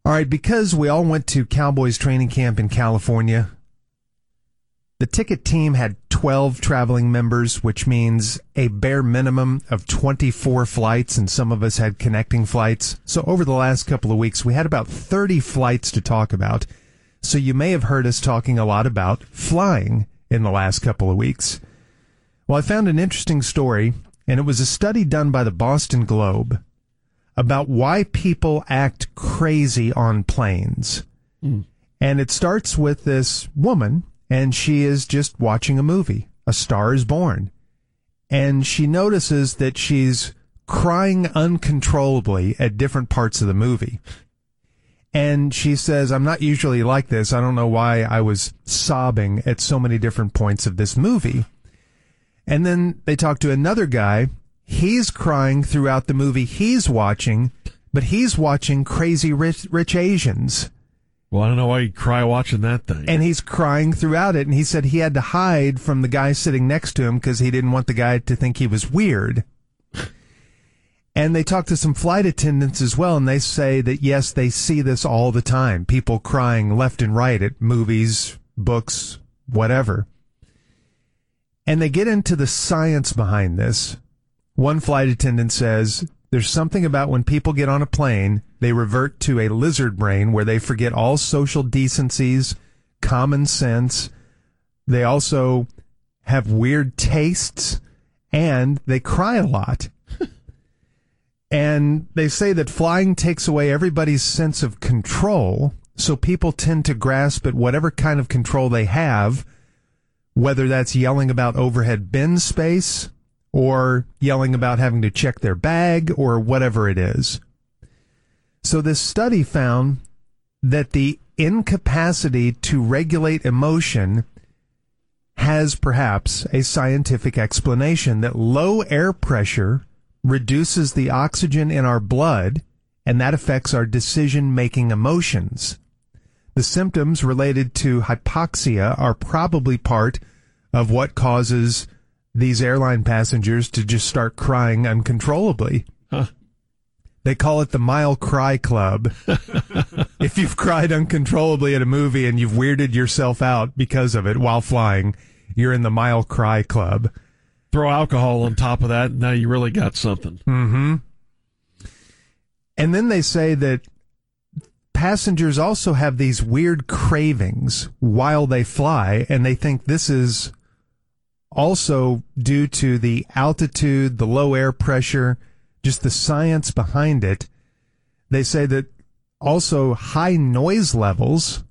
All right, because we all went to Cowboys training camp in California, the ticket team had 12 traveling members, which means a bare minimum of 24 flights, and some of us had connecting flights. So over the last couple of weeks, we had about 30 flights to talk about. So you may have heard us talking a lot about flying in the last couple of weeks. Well, I found an interesting story, and it was a study done by the Boston Globe about why people act crazy on planes. And it starts with this woman, and she is just watching a movie, A Star is Born. And she notices that she's crying uncontrollably at different parts of the movie. And she says, I'm not usually like this. I don't know why I was sobbing at so many different points of this movie. And then they talk to another guy. He's crying throughout the movie he's watching, but he's watching Crazy Rich Asians. Well, I don't know why you cry watching that thing. And he's crying throughout it, and he said he had to hide from the guy sitting next to him because he didn't want the guy to think he was weird. And they talk to some flight attendants as well, and they say that, yes, they see this all the time. People crying left and right at movies, books, whatever. And they get into the science behind this. One flight attendant says, there's something about when people get on a plane, they revert to a lizard brain where they forget all social decencies, common sense. They also have weird tastes, and they cry a lot. And they say that flying takes away everybody's sense of control, so people tend to grasp at whatever kind of control they have, whether that's yelling about overhead bin space, or yelling about having to check their bag, or whatever it is. So this study found that the incapacity to regulate emotion has perhaps a scientific explanation, that low air pressure reduces the oxygen in our blood, and that affects our decision-making emotions. The symptoms related to hypoxia are probably part of what causes these airline passengers to just start crying uncontrollably. Huh. They call it the Mile Cry Club. If you've cried uncontrollably at a movie and you've weirded yourself out because of it while flying, you're in the Mile Cry Club. Throw alcohol on top of that, and now you really got something. Mm-hmm. And then they say that passengers also have these weird cravings while they fly, and they think this is also due to the altitude, the low air pressure, just the science behind it. They say that also high noise levels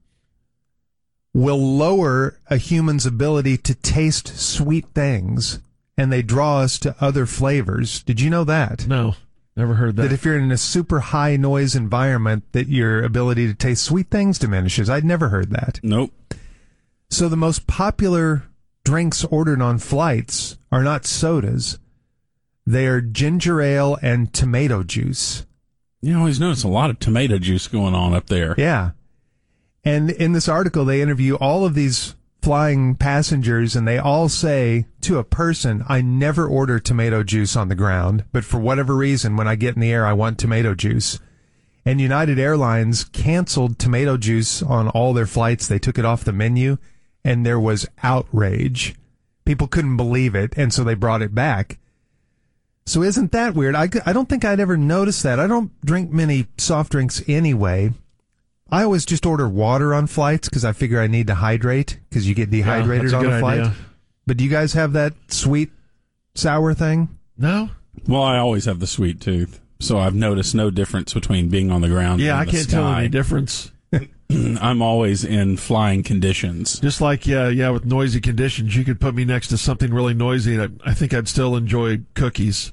will lower a human's ability to taste sweet things, and they draw us to other flavors. Did you know that? No, never heard that. That if you're in a super high noise environment, that your ability to taste sweet things diminishes. I'd never heard that. Nope. So the most popular drinks ordered on flights are not sodas. They are ginger ale and tomato juice. You always notice a lot of tomato juice going on up there. Yeah. And in this article, they interview all of these flying passengers, and they all say to a person, I never order tomato juice on the ground, but for whatever reason, when I get in the air, I want tomato juice. And United Airlines canceled tomato juice on all their flights. They took it off the menu, and there was outrage. People couldn't believe it, and so they brought it back. So isn't that weird? I don't think I'd ever noticed that. I don't drink many soft drinks anyway. I always just order water on flights because I figure I need to hydrate, because you get dehydrated on a flight. Idea. But do you guys have that sweet, sour thing? No. Well, I always have the sweet tooth, so I've noticed no difference between being on the ground and the sky. Yeah, I can't tell any difference. I'm always in flying conditions. Just like, with noisy conditions, you could put me next to something really noisy, and I think I'd still enjoy cookies.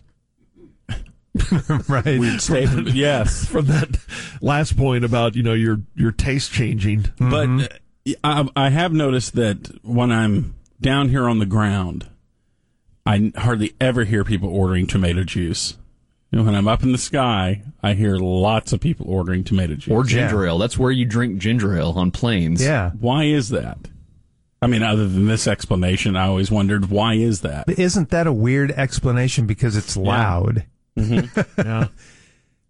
Right. Weird statement. Yes. From that last point about, your taste changing. Mm-hmm. But I have noticed that when I'm down here on the ground, I hardly ever hear people ordering tomato juice. When I'm up in the sky, I hear lots of people ordering tomato juice. Or ginger ale. That's where you drink ginger ale, on planes. Yeah. Why is that? I mean, other than this explanation, I always wondered, why is that? But isn't that a weird explanation because it's loud? Mm-hmm. Yeah.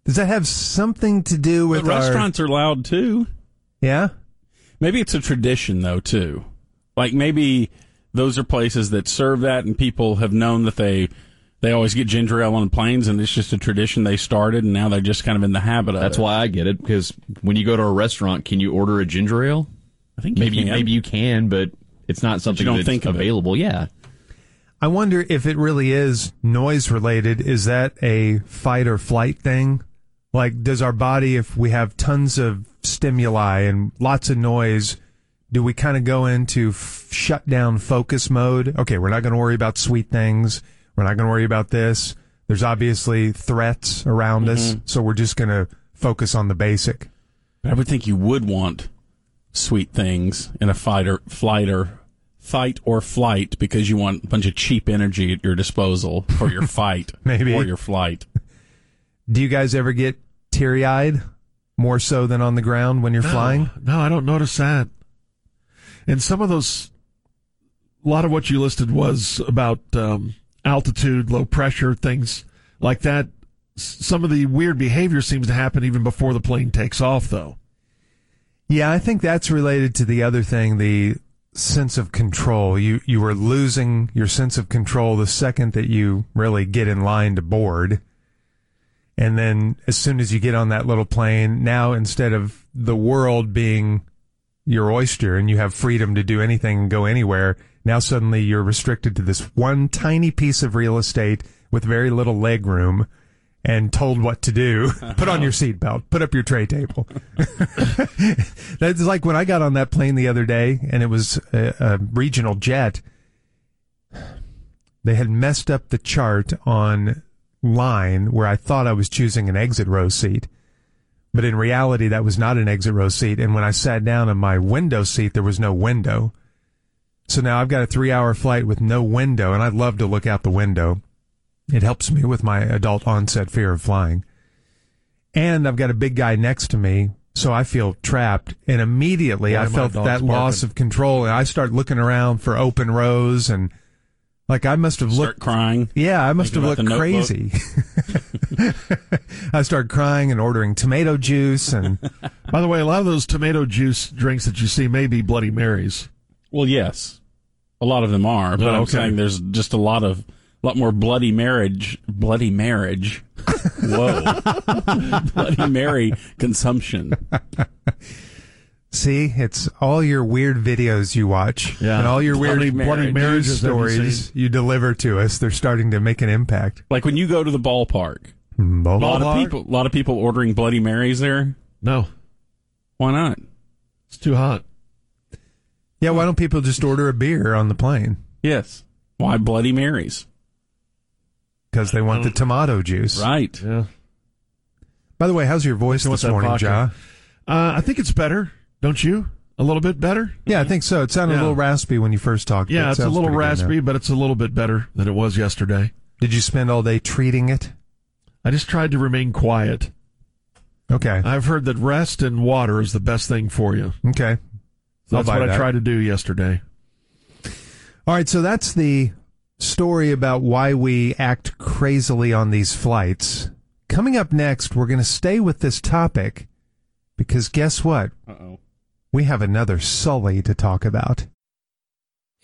Does that have something to do with But restaurants are loud too. Yeah? Maybe it's a tradition though too. Like maybe those are places that serve that, and people have known that they always get ginger ale on planes, and it's just a tradition they started, and now they're just kind of in the habit of That's it. why I get it, because when you go to a restaurant, can you order a ginger ale? I think Maybe you can, but it's not something don't that's think of it. available. Yeah. I wonder if it really is noise related. Is that a fight or flight thing? Like, does our body, if we have tons of stimuli and lots of noise, do we kind of go into shut down focus mode? Okay, we're not going to worry about sweet things. We're not going to worry about this. There's obviously threats around us, so we're just going to focus on the basic. I would think you would want sweet things in a fight or flight, because you want a bunch of cheap energy at your disposal for your fight Maybe. or your flight. Do you guys ever get teary-eyed more so than on the ground when you're flying? No, I don't notice that. And some of those, a lot of what you listed was about altitude, low pressure, things like that. Some of the weird behavior seems to happen even before the plane takes off, though. Yeah, I think that's related to the other thing, the sense of control. You were losing your sense of control the second that you really get in line to board. And then as soon as you get on that little plane, now instead of the world being your oyster and you have freedom to do anything and go anywhere, now suddenly you're restricted to this one tiny piece of real estate with very little leg room and told what to do. Put on your seatbelt. Put up your tray table. That's like when I got on that plane the other day, and it was a regional jet. They had messed up the chart on line where I thought I was choosing an exit row seat. But in reality, that was not an exit row seat. And when I sat down in my window seat, there was no window. So now I've got a 3-hour flight with no window, and I'd love to look out the window. It helps me with my adult onset fear of flying. And I've got a big guy next to me, so I feel trapped. And immediately I felt that loss of control. And I start looking around for open rows, and like I must have Start crying. Yeah, I must have Thinking looked about the crazy. I started crying and ordering tomato juice. And By the way, a lot of those tomato juice drinks that you see may be Bloody Marys. Well, yes, a lot of them are, but I'm okay. saying there's just a lot more Bloody marriage. Whoa, Bloody Mary consumption. see, it's all your weird videos you watch and all your weird Bloody marriages that you've stories seen. you deliver to us. They're starting to make an impact. Like when you go to the ballpark, a lot of people ordering Bloody Marys there. No, Why not? it's too hot. Yeah, why don't people just order a beer on the plane? Yes. Why Bloody Marys? Because they want the tomato juice. Right. Yeah. By the way, how's your voice What's this that morning, vodka? Ja? I think it's better, don't you? A little bit better? Yeah, I think so. It sounded a Yeah. little raspy when you first talked. Yeah, but it's a sounds little pretty good now. raspy, but it's a little bit better than it was yesterday. Did you spend all day treating it? I just tried to remain quiet. Okay. I've heard that rest and water is the best thing for you. Okay. So I'll that's buy what that. I tried to do yesterday. All right, so that's the story about why we act crazily on these flights. Coming up next, we're going to stay with this topic because guess what? Uh-oh. We have another Sully to talk about.